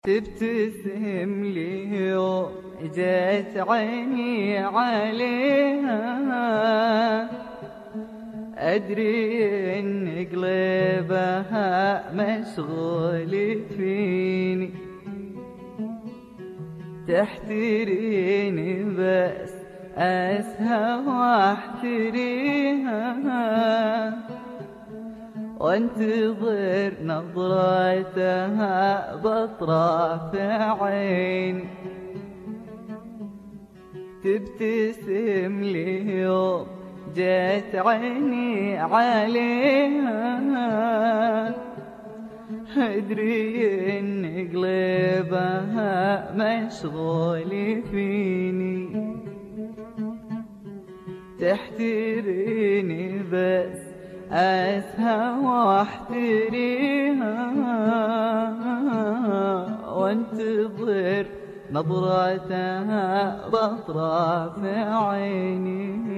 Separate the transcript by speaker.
Speaker 1: تبتسم لي يوم جت عيني عليها، أدري إن قلبها مشغول فيني، تحتريني بس أسهى واحتريها، وانتظر نظرتها بطرف عيني. تبتسم لي يوم جت عيني عليها، أدري إن قلبها مشغول فيني، تحتريني بس أسهى واحتريها، وانتظر نظرتها بطرف عيني.